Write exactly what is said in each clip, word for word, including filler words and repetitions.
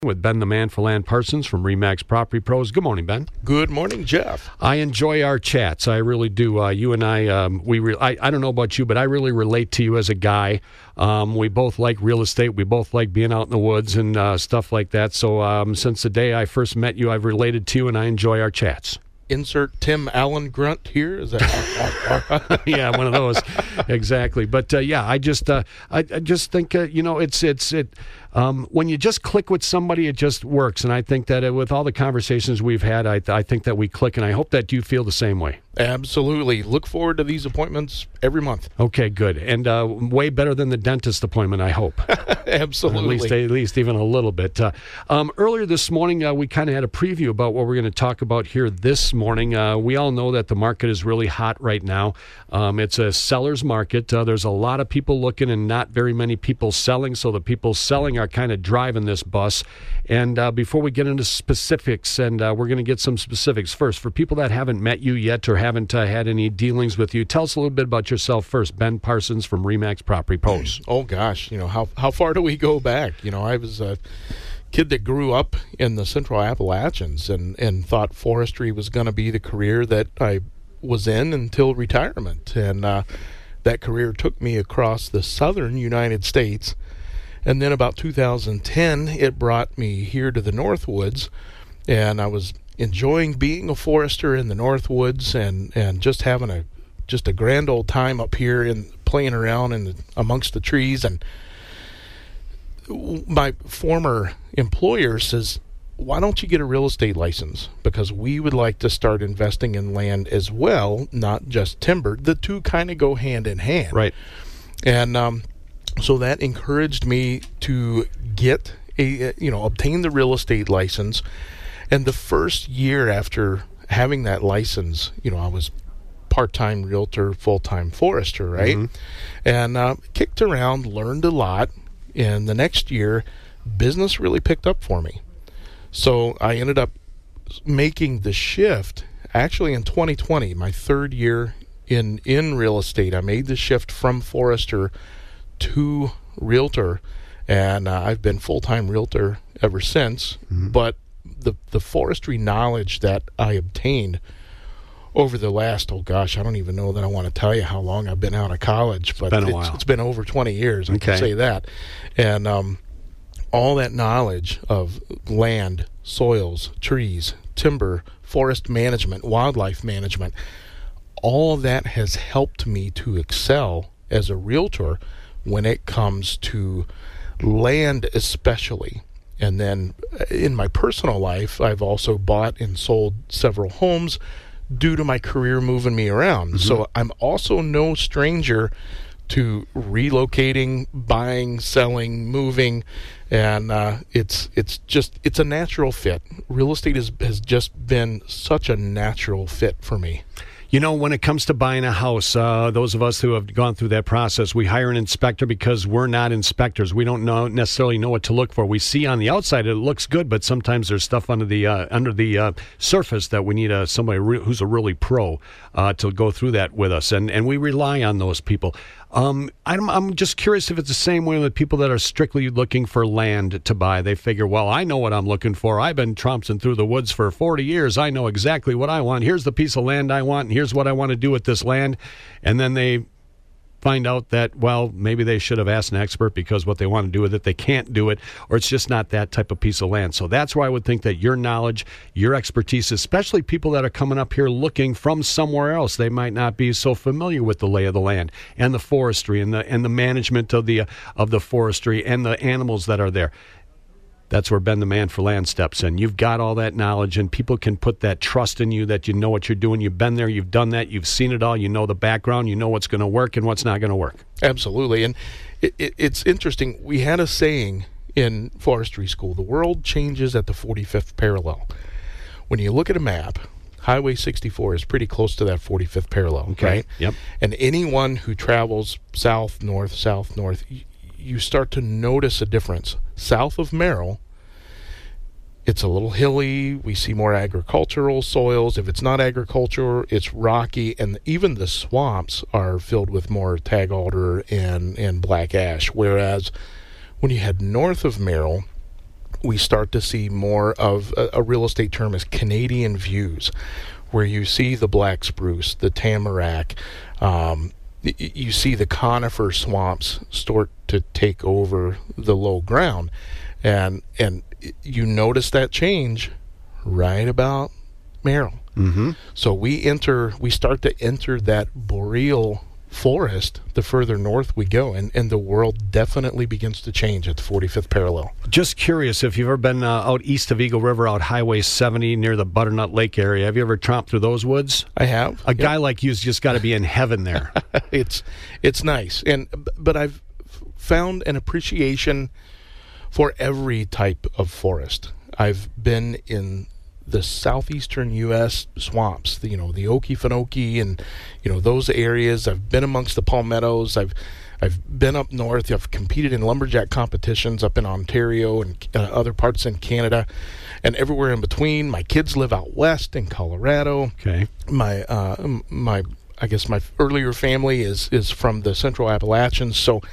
With Ben the Man for Land Parsons from RE/MAX Property Pros. Good morning, Ben. Good morning, Jeff. I enjoy our chats. I really do. Uh, you and I, um, we. Re- I, I don't know about you, but I really relate to you as a guy. Um, we both like real estate. We both like being out in the woods and uh, stuff like that. So um, since the day I first met you, I've related to you, and I enjoy our chats. Insert Tim Allen grunt here. Is that? Yeah, one of those. Exactly. But uh, yeah, I just, uh, I, I just think uh, you know, it's it's it. Um, when you just click with somebody, it just works. And I think that uh, with all the conversations we've had, I, I think that we click, and I hope that you feel the same way. Absolutely. Look forward to these appointments every month. Okay, good. And uh, way better than the dentist appointment, I hope. Absolutely. At least, at least even a little bit. Uh, um, earlier this morning, uh, we kind of had a preview about what we're going to talk about here this morning. Uh, we all know that the market is really hot right now. Um, it's a seller's market. Uh, there's a lot of people looking and not very many people selling, so the people selling are kind of driving this bus. And uh, before we get into specifics, and uh, we're going to get some specifics first, for people that haven't met you yet or haven't uh, had any dealings with you, tell us a little bit about yourself first. Ben Parsons from RE/MAX Property Pros. Oh, gosh. You know, how, how far do we go back? You know, I was a kid that grew up in the Central Appalachians and, and thought forestry was going to be the career that I was in until retirement. And uh, that career took me across the southern United States. And then about two thousand ten, it brought me here to the Northwoods, and I was enjoying being a forester in the Northwoods and, and just having a just a grand old time up here and playing around in the, amongst the trees. And my former employer says, why don't you get a real estate license? Because we would like to start investing in land as well, not just timber. The two kind of go hand in hand. Right. And um so that encouraged me to get a, you know, obtain the real estate license. And the first year after having that license, you know, I was part-time realtor, full-time forester, right? Mm-hmm. And uh, kicked around, learned a lot. And the next year, business really picked up for me. So I ended up making the shift actually in twenty twenty, my third year in, in real estate. I made the shift from forester to realtor, and uh, I've been full-time realtor ever since. Mm-hmm. But the the forestry knowledge that I obtained over the last, oh gosh, I don't even know that I want to tell you how long I've been out of college, but been a it's, while. it's been over twenty years, I okay. can say that. And um, all that knowledge of land, soils, trees, timber, forest management, wildlife management, all of that has helped me to excel as a realtor when it comes to land especially. And then in my personal life, I've also bought and sold several homes due to my career moving me around. Mm-hmm. So I'm also no stranger to relocating, buying, selling, moving, and uh, it's it's just it's a natural fit. Real estate is, has just been such a natural fit for me. You know, when it comes to buying a house, uh, those of us who have gone through that process, we hire an inspector because we're not inspectors. We don't know necessarily know what to look for. We see on the outside it looks good, but sometimes there's stuff under the uh, under the uh, surface that we need a, somebody re- who's a really pro uh, to go through that with us, and and we rely on those people. Um, I'm, I'm just curious if it's the same way with people that are strictly looking for land to buy. They figure, well, I know what I'm looking for. I've been tromping through the woods for forty years. I know exactly what I want. Here's the piece of land I want, and here's what I want to do with this land. And then they find out that, well, maybe they should have asked an expert because what they want to do with it, they can't do it, or it's just not that type of piece of land. So that's why I would think that your knowledge, your expertise, especially people that are coming up here looking from somewhere else, they might not be so familiar with the lay of the land and the forestry and the and the management of the uh, of the forestry and the animals that are there. That's where Ben the Man for Land steps in. You've got all that knowledge, and people can put that trust in you that you know what you're doing. You've been there, you've done that, you've seen it all, you know the background, you know what's going to work and what's not going to work. Absolutely. And it, it, it's interesting. We had a saying in forestry school, the world changes at the forty-fifth parallel. When you look at a map, Highway sixty-four is pretty close to that forty-fifth parallel, okay. Right? Yep. And anyone who travels south, north, south, north, you start to notice a difference. South of Merrill, it's a little hilly. We see more agricultural soils. If it's not agriculture, it's rocky, and even the swamps are filled with more tag alder and, and black ash. Whereas when you head north of Merrill, we start to see more of a, a real estate term is Canadian views, where you see the black spruce, the tamarack, um, y- you see the conifer swamps start to take over the low ground, and and you notice that change right about Merrill. Mm-hmm. So we enter, we start to enter that boreal forest the further north we go, and, and the world definitely begins to change at the forty-fifth parallel. Just curious, if you've ever been uh, out east of Eagle River, out Highway seventy near the Butternut Lake area, have you ever tromped through those woods? I have. A yep. guy like you's just got to be in heaven there. it's it's nice, and but I've found an appreciation for every type of forest. I've been in the southeastern U S swamps, the, you know, the Okefenokee and, you know, those areas. I've been amongst the palmettos. I've I've been up north. I've competed in lumberjack competitions up in Ontario and uh, other parts in Canada, and everywhere in between. My kids live out west in Colorado. Okay. My uh, my I guess my earlier family is is from the Central Appalachians, so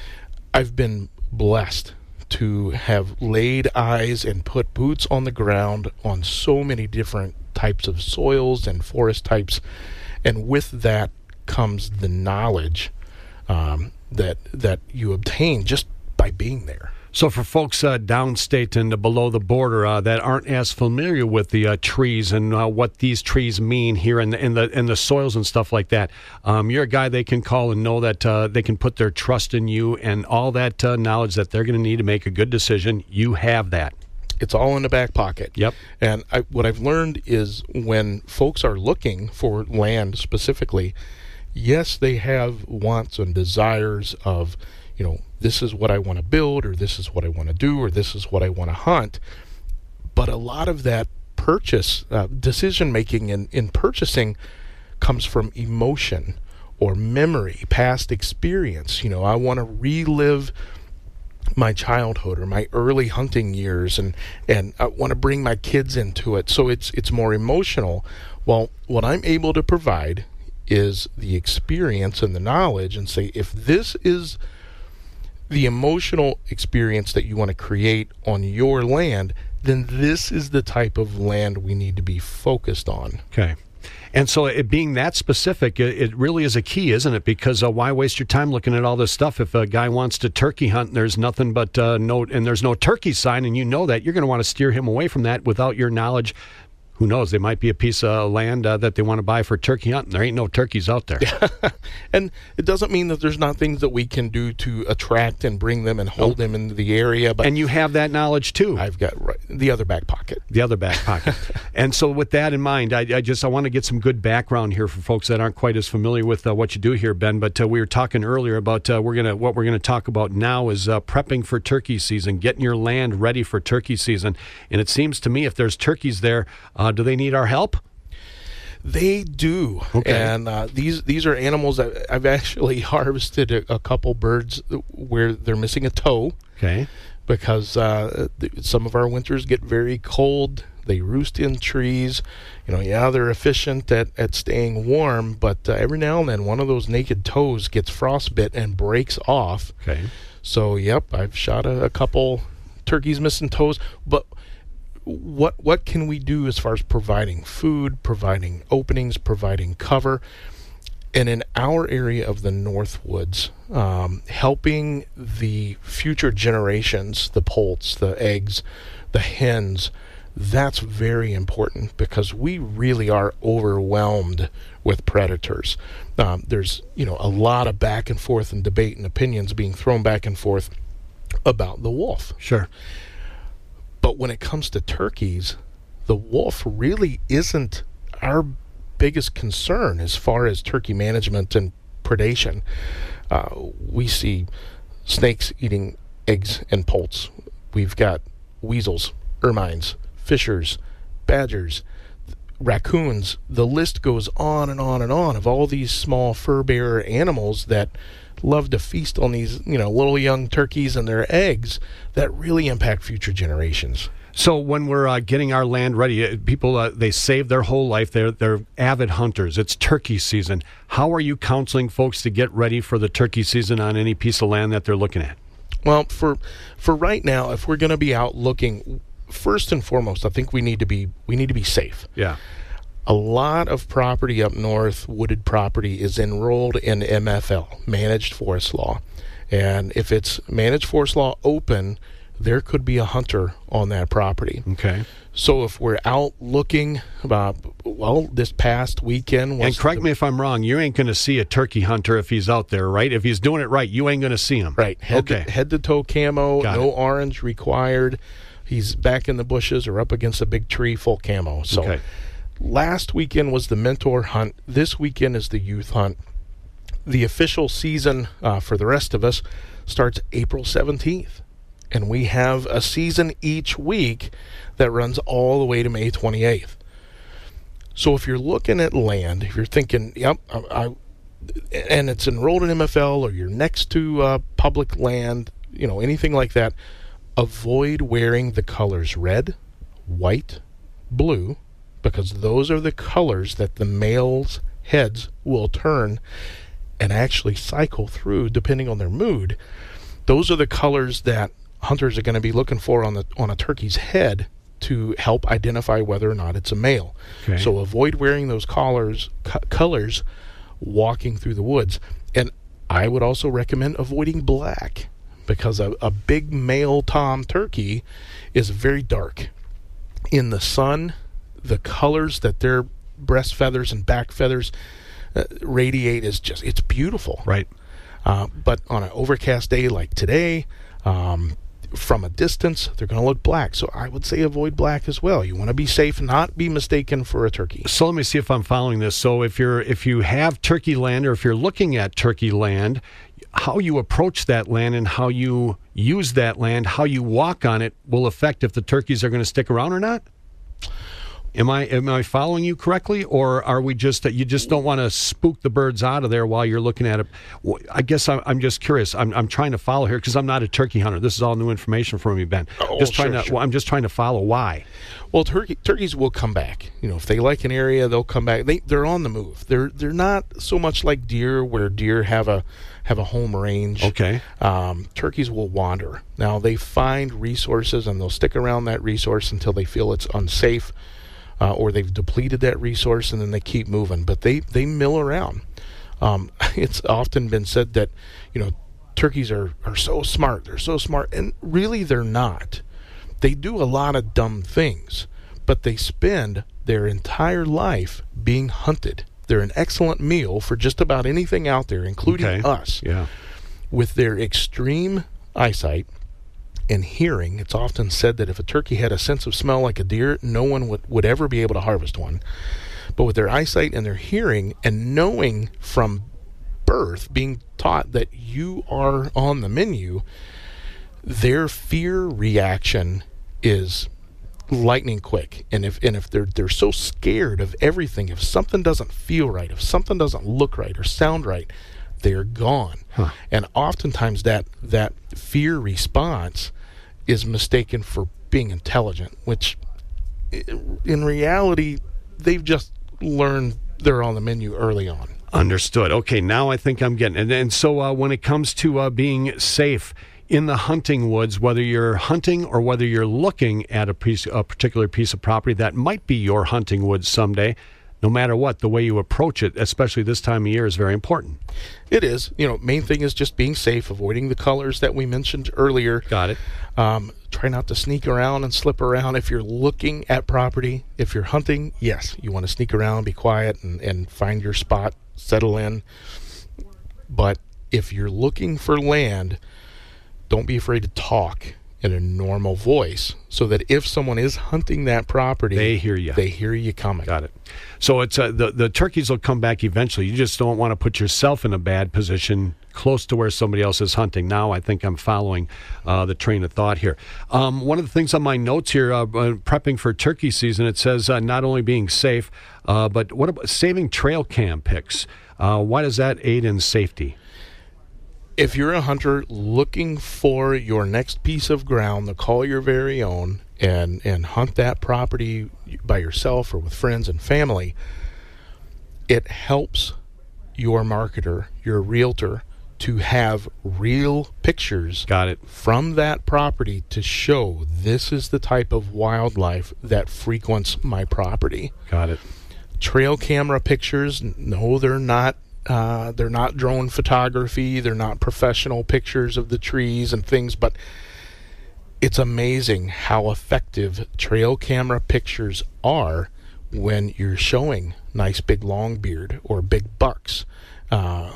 I've been blessed to have laid eyes and put boots on the ground on so many different types of soils and forest types, and with that comes the knowledge um, that that you obtain just by being there. So for folks uh, downstate and uh, below the border uh, that aren't as familiar with the uh, trees and uh, what these trees mean here in the in the in the soils and stuff like that, um, you're a guy they can call and know that uh, they can put their trust in you and all that uh, knowledge that they're going to need to make a good decision. You have that. It's all in the back pocket. Yep. And I, what I've learned is when folks are looking for land specifically, yes, they have wants and desires of, you know, this is what I want to build, or this is what I want to do, or this is what I want to hunt. But a lot of that purchase, uh, decision making in, in purchasing comes from emotion or memory, past experience. You know, I want to relive my childhood or my early hunting years, and, and I want to bring my kids into it. So it's it's more emotional. Well, what I'm able to provide is the experience and the knowledge, and say, if this is the emotional experience that you want to create on your land, then this is the type of land we need to be focused on. Okay. And so it being that specific, it, it really is a key, isn't it? Because uh, why waste your time looking at all this stuff? If a guy wants to turkey hunt and there's nothing but uh, no, and there's no turkey sign, and you know that, you're going to want to steer him away from that without your knowledge. Who knows? They might be a piece of land uh, that they want to buy for turkey hunting. There ain't no turkeys out there. And it doesn't mean that there's not things that we can do to attract and bring them and hold oh. them into the area. But and you have that knowledge too. I've got right, the other back pocket. The other back pocket. And so with that in mind, I, I just I want to get some good background here for folks that aren't quite as familiar with uh, what you do here, Ben. But uh, we were talking earlier about uh, we're gonna what we're gonna talk about now is uh, prepping for turkey season, getting your land ready for turkey season. And it seems to me if there's turkeys there, uh, do they need our help? They do. Okay. And uh, these these are animals that I've actually harvested a, a couple birds where they're missing a toe. Okay. Because uh, th- some of our winters get very cold. They roost in trees. You know, yeah, they're efficient at, at staying warm, but uh, every now and then one of those naked toes gets frostbit and breaks off. Okay. So, yep, I've shot a, a couple turkeys missing toes. But what what can we do as far as providing food, providing openings, providing cover? And in our area of the Northwoods, um, helping the future generations, the poults, the eggs, the hens, that's very important because we really are overwhelmed with predators. Um, there's, you know, a lot of back and forth and debate and opinions being thrown back and forth about the wolf. Sure. But when it comes to turkeys, the wolf really isn't our biggest concern as far as turkey management and predation. Uh, we see snakes eating eggs and poults. We've got weasels, ermines, fishers, badgers, raccoons. The list goes on and on and on of all these small fur-bearer animals that love to feast on these, you know, little young turkeys and their eggs that really impact future generations. So when we're uh, getting our land ready, people, uh, they save their whole life. They're, they're avid hunters. It's turkey season. How are you counseling folks to get ready for the turkey season on any piece of land that they're looking at? Well, for for right now, if we're going to be out looking, first and foremost, I think we need to be we need to be safe. Yeah. A lot of property up north, wooded property, is enrolled in M F L, Managed Forest Law. And if it's Managed Forest Law open, there could be a hunter on that property. Okay. So if we're out looking, about, well, this past weekend... And correct the, me if I'm wrong, you ain't going to see a turkey hunter if he's out there, right? If he's doing it right, you ain't going to see him. Right. Head, okay. to, head to toe camo, Got no it. orange required. He's back in the bushes or up against a big tree, full camo. So okay. Last weekend was the mentor hunt. This weekend is the youth hunt. The official season uh, for the rest of us starts April seventeenth. And we have a season each week that runs all the way to May twenty-eighth. So if you're looking at land, if you're thinking, yep, I, I and it's enrolled in M F L, or you're next to uh, public land, you know, anything like that, avoid wearing the colors red, white, blue, because those are the colors that the males' heads will turn and actually cycle through depending on their mood. Those are the colors that hunters are going to be looking for on the on a turkey's head to help identify whether or not it's a male. Okay. So avoid wearing those collars, co- colors walking through the woods. And I would also recommend avoiding black, because a, a big male tom turkey is very dark. In the sun, the colors that their breast feathers and back feathers uh, radiate is just, it's beautiful. Right. Uh, but on an overcast day like today, um, from a distance, they're going to look black. So I would say avoid black as well. You want to be safe, not be mistaken for a turkey. So let me see if I'm following this. So if you're if you have turkey land, or if you're looking at turkey land, how you approach that land and how you use that land, how you walk on it, will affect if the turkeys are going to stick around or not? Am I am I following you correctly, or are we just that you just don't want to spook the birds out of there while you're looking at it? I guess I'm, I'm just curious. I'm I'm trying to follow here because I'm not a turkey hunter. This is all new information for me, Ben. Oh, just trying sure, to. sure. Well, I'm just trying to follow why. Well, turkey, turkeys will come back. You know, if they like an area, they'll come back. They they're on the move. They're they're not so much like deer, where deer have a have a home range. Okay. Um, turkeys will wander. Now they find resources and they'll stick around that resource until they feel it's unsafe. Uh, or they've depleted that resource, and then they keep moving. But they, they mill around. Um, it's often been said that, you know, turkeys are, are so smart. They're so smart. And really they're not. They do a lot of dumb things, but they spend their entire life being hunted. They're an excellent meal for just about anything out there, including okay. us. Yeah. With their extreme eyesight and hearing, it's often said that if a turkey had a sense of smell like a deer, no one would, would ever be able to harvest one. But with their eyesight and their hearing, and knowing from birth, being taught that you are on the menu, their fear reaction is lightning quick. And if and if they're they're so scared of everything, if something doesn't feel right, if something doesn't look right or sound right, they're gone. Huh. And oftentimes that that fear response is mistaken for being intelligent, which in reality, they've just learned they're on the menu early on. Understood. Okay, now I think I'm getting it. And, and so uh, when it comes to uh, being safe in the hunting woods, whether you're hunting or whether you're looking at a piece, a particular piece of property that might be your hunting woods someday, no matter what, the way you approach it, especially this time of year, is very important. It is. You know, main thing is just being safe, avoiding the colors that we mentioned earlier. Got it. Um, try not to sneak around and slip around. If you're looking at property, if you're hunting, yes, you want to sneak around, be quiet, and, and find your spot, settle in. But if you're looking for land, don't be afraid to talk in a normal voice, so that if someone is hunting that property, they hear you. They hear you coming. Got it. So it's uh, the the turkeys will come back eventually. You just don't want to put yourself in a bad position close to where somebody else is hunting. Now I think I'm following uh, the train of thought here. Um, one of the things on my notes here, uh, uh, prepping for turkey season, it says uh, not only being safe, uh, but what about saving trail cam pics? Uh, why does that aid in safety? If you're a hunter looking for your next piece of ground to call your very own and, and hunt that property by yourself or with friends and family, it helps your marketer, your realtor, to have real pictures Got it. from that property to show this is the type of wildlife that frequents my property. Got it. Trail camera pictures, no, they're not uh, they're not drone photography, they're not professional pictures of the trees and things, but it's amazing how effective trail camera pictures are when you're showing nice big longbeard or big bucks uh,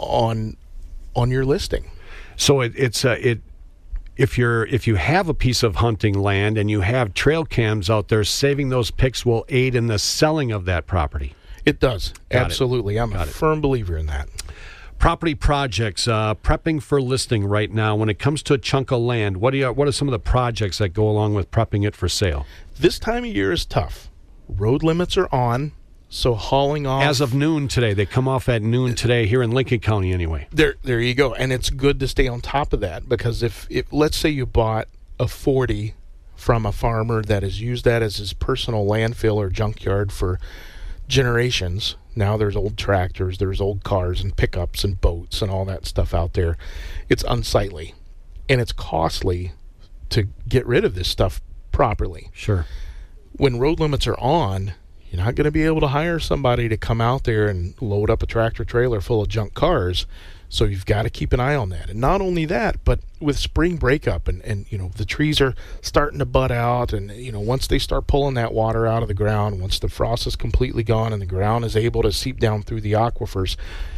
on on your listing. So it, it's uh, it. If you're if you have a piece of hunting land and you have trail cams out there, saving those pics will aid in the selling of that property. It does. Got Absolutely. it. I'm Got a it. firm believer in that. Property projects, uh, prepping for listing right now. When it comes to a chunk of land, what do you, what are some of the projects that go along with prepping it for sale? This time of year is tough. Road limits are on, so hauling off. As of noon today, they come off at noon today here in Lincoln County anyway. There, there you go. And it's good to stay on top of that, because if, if let's say you bought a forty from a farmer that has used that as his personal landfill or junkyard for generations. Now there's old tractors, there's old cars and pickups and boats and all that stuff out there. It's unsightly, and it's costly to get rid of this stuff properly. Sure. When road limits are on, you're not going to be able to hire somebody to come out there and load up a tractor trailer full of junk cars. So you've got to keep an eye on that. And not only that, but with spring breakup and, and you know, the trees are starting to bud out, and you know, once they start pulling that water out of the ground, once the frost is completely gone and the ground is able to seep down through the aquifers,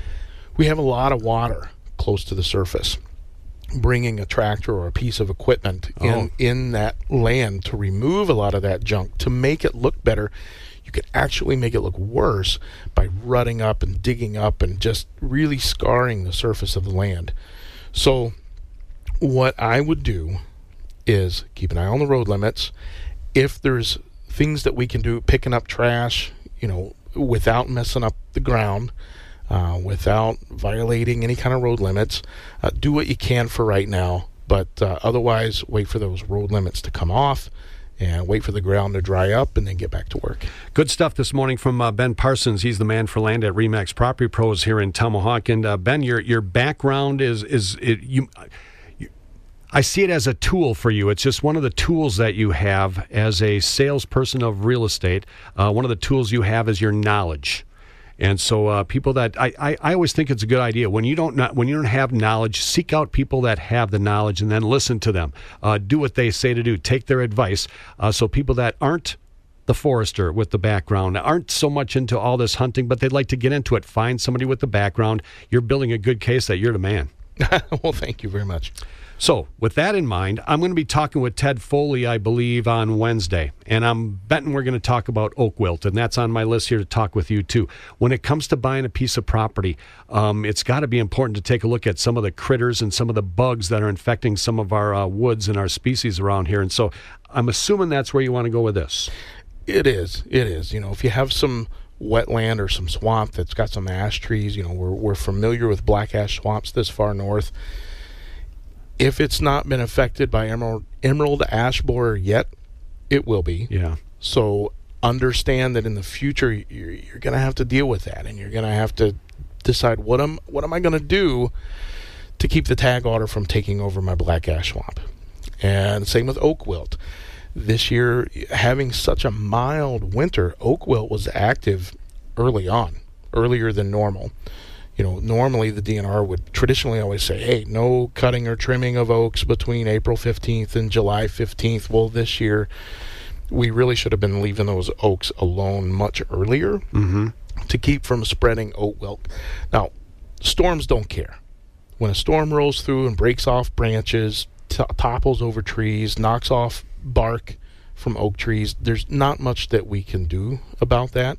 we have a lot of water close to the surface. Bringing a tractor or a piece of equipment Oh. in in that land to remove a lot of that junk, to make it look better, you could actually make it look worse by rutting up and digging up and just really scarring the surface of the land. So what I would do is keep an eye on the road limits. If there's things that we can do, picking up trash, you know, without messing up the ground, uh, without violating any kind of road limits, uh, do what you can for right now. But uh, otherwise, wait for those road limits to come off and wait for the ground to dry up and then get back to work. Good stuff this morning from uh, Ben Parsons. He's the man for land at Remax Property Pros here in Tomahawk. And uh, Ben, your your background is is it, you, you. I see it as a tool for you. It's just one of the tools that you have as a salesperson of real estate. Uh, one of the tools you have is your knowledge. And so uh, people that I, I, I always think it's a good idea when you don't not, when you don't have knowledge, seek out people that have the knowledge and then listen to them. Uh, do what they say to do. Take their advice. Uh, so people that aren't the forester with the background, aren't so much into all this hunting, but they'd like to get into it, find somebody with the background. You're building a good case that you're the man. Well, thank you very much. So with that in mind, I'm going to be talking with Ted Foley, I believe, on Wednesday. And I'm betting we're going to talk about oak wilt, and that's on my list here to talk with you, too. When it comes to buying a piece of property, um, it's got to be important to take a look at some of the critters and some of the bugs that are infecting some of our uh, woods and our species around here. And so I'm assuming that's where you want to go with this. It is. It is. You know, if you have some wetland or some swamp that's got some ash trees, you know, we're, we're familiar with black ash swamps this far north. If it's not been affected by emerald, emerald ash borer yet, it will be. Yeah. So understand that in the future you're, you're going to have to deal with that, and you're going to have to decide what am what am I going to do to keep the tag otter from taking over my black ash swamp. And same with oak wilt. This year, having such a mild winter, oak wilt was active early on, earlier than normal. You know, normally the D N R would traditionally always say, hey, no cutting or trimming of oaks between April fifteenth and July fifteenth. Well, this year, we really should have been leaving those oaks alone much earlier Mm-hmm. to keep from spreading oak wilt. Now, storms don't care. When a storm rolls through and breaks off branches, t- topples over trees, knocks off bark from oak trees, there's not much that we can do about that.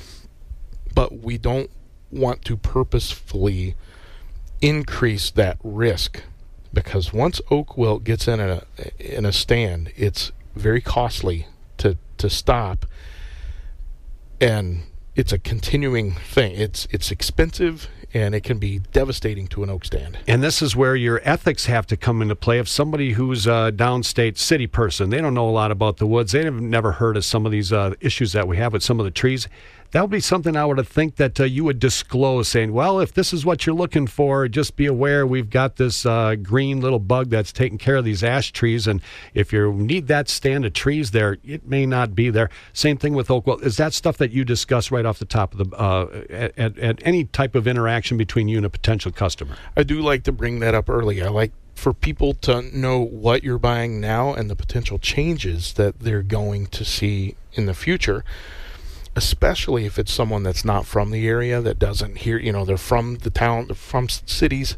But we don't want to purposefully increase that risk, because once oak wilt gets in a in a stand, it's very costly to to stop, and it's a continuing thing. It's it's expensive, and it can be devastating to an oak stand. And this is where your ethics have to come into play. If somebody who's a downstate city person, they don't know a lot about the woods, they have never heard of some of these uh, issues that we have with some of the trees, that would be something I would think that uh, you would disclose, saying, well, if this is what you're looking for, just be aware we've got this uh, green little bug that's taking care of these ash trees, and if you need that stand of trees there, it may not be there. Same thing with oak. Well, is that stuff that you discuss right off the top of the, uh, at, at, at any type of interaction between you and a potential customer? I do like to bring that up early. I like for people to know what you're buying now and the potential changes that they're going to see in the future, especially if it's someone that's not from the area, that doesn't hear, you know, they're from the town, they're from cities,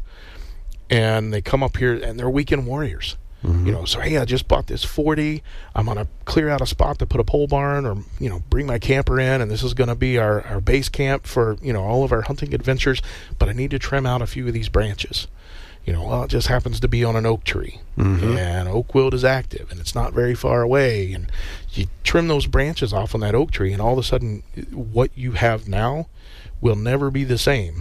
and they come up here and they're weekend warriors. Mm-hmm. You know, so, hey, I just bought this forty. I'm going to clear out a spot to put a pole barn, or, you know, bring my camper in, and this is going to be our, our base camp for, you know, all of our hunting adventures, but I need to trim out a few of these branches. You know, well, it just happens to be on an oak tree, mm-hmm. and oak wilt is active, and it's not very far away, and you trim those branches off on that oak tree, and all of a sudden, what you have now will never be the same.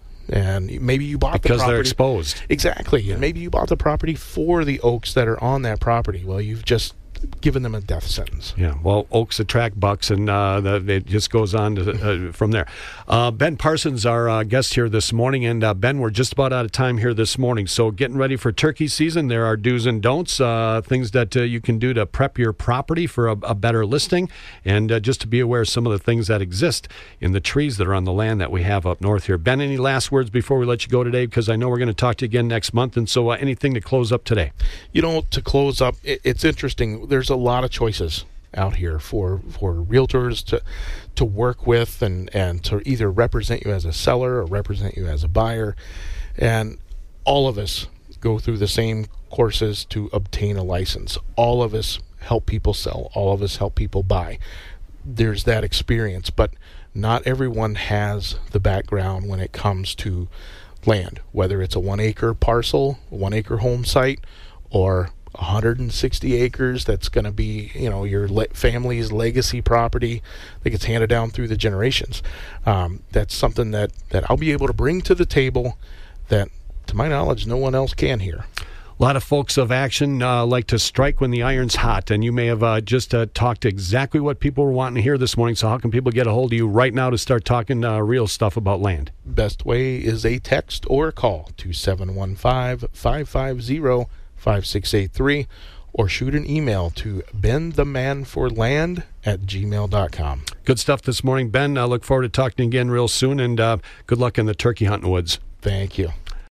And maybe you bought because the property. They're exposed. Exactly, yeah. And maybe you bought the property for the oaks that are on that property. Well, you've just given them a death sentence. Yeah, well, oaks attract bucks, and uh, the, it just goes on to, uh, from there. Uh, Ben Parsons, our uh, guest here this morning, and uh, Ben, we're just about out of time here this morning, so getting ready for turkey season, there are do's and don'ts, uh, things that uh, you can do to prep your property for a, a better listing, and uh, just to be aware of some of the things that exist in the trees that are on the land that we have up north here. Ben, any last words before we let you go today? Because I know we're going to talk to you again next month, and so uh, anything to close up today? You know, to close up, it, it's interesting. There's a lot of choices out here for for realtors to to work with, and and to either represent you as a seller or represent you as a buyer, and all of us go through the same courses to obtain a license. All of us help people sell, all of us help people buy. There's that experience, but not everyone has the background when it comes to land, whether it's a one acre parcel, a one acre home site, or one hundred sixty acres that's going to be, you know, your le- family's legacy property that gets handed down through the generations. Um, that's something that, that I'll be able to bring to the table that, to my knowledge, no one else can here. A lot of folks of action uh, like to strike when the iron's hot, and you may have uh, just uh, talked exactly what people were wanting to hear this morning, so how can people get a hold of you right now to start talking uh, real stuff about land? Best way is a text or a call to seven one five, five five zero, five six eight three, or shoot an email to benthemanforland at gmail dot com. Good stuff this morning, Ben. I look forward to talking again real soon, and uh, good luck in the turkey hunting woods. Thank you.